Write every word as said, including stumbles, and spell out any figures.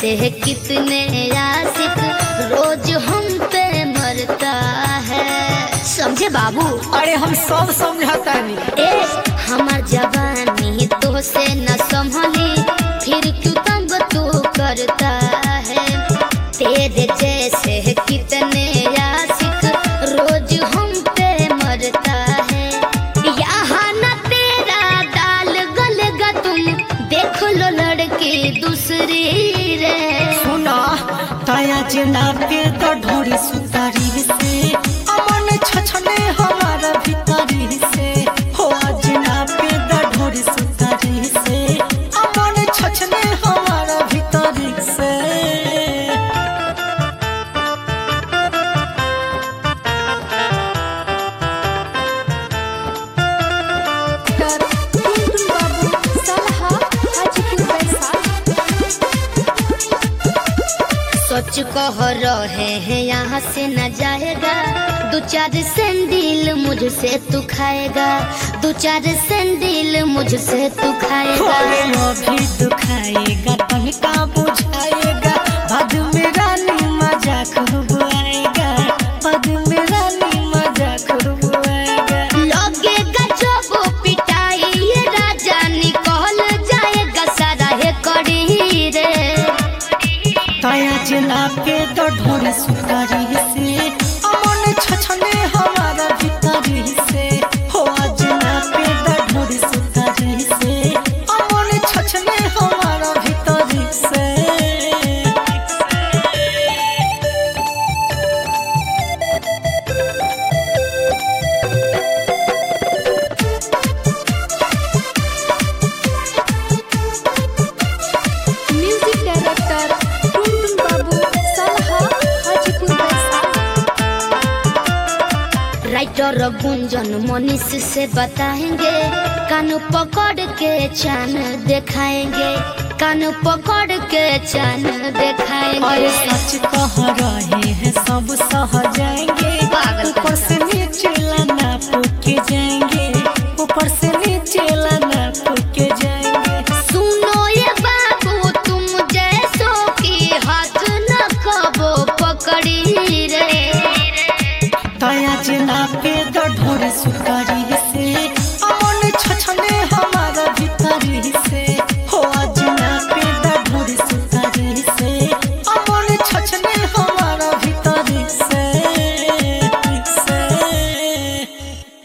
जैसे कितने आशिक रोज हम पे मरता है। समझे बाबू? अरे हम सब समझाता नहीं। ए हमार जवानी तो से न संभली, फिर क्यों तंग तू करता है। तेरे जैसे कितने आशिक रोज हम पे मरता है। यहाँ न तेरा दाल गलेगा, तुम देख लो लड़की दूसरी रे। सुना ताया जना पे तो ढोरी सुतारी से, अमन छछने हमारा भीतरी से। हो जना पे तो ढोरी सुतारी से, अमन छछने हमारा भीतरी से। सोच कह रहे हैं यहाँ से न जाएगा, दो चार सैंडल मुझसे तू खाएगा, दो चार सैंडल मुझसे तू खाएगा। अभी दुखाएगा तनिका बुझाएगा, बाद में रानी मजा खूब आएगा, बाद में रानी मजा खूब आएगा। लगेगा जब पिटाई ये राजा निकल जाएगा सारा है कड़ी रे। ताया जना पे तो ढोरी सुतारी से, अमन छछने हमारा भीतरी से। हो जना पे तो ढोरी सुतारी से, अमन छछने हमारा भीतरी से। Music director Tuntun Babu Salha Hajipur Vaishali. Writer Gunjan Manish से बताएंगे, कान पकड़ के चान दिखाएंगे, कान पकड़ के चान दिखाएंगे। अरे सच कह रहे हैं सब सह जाएंगे, ऊपर से नीचे लाना पुके जाएंगे, ऊपर से नीचे लाना पुके जाएंगे। सुनो ये बाबू तुम जैसो की हाथ न कबो पकड़ी रे। ताया जना पे तो ढोरी सुतारी से,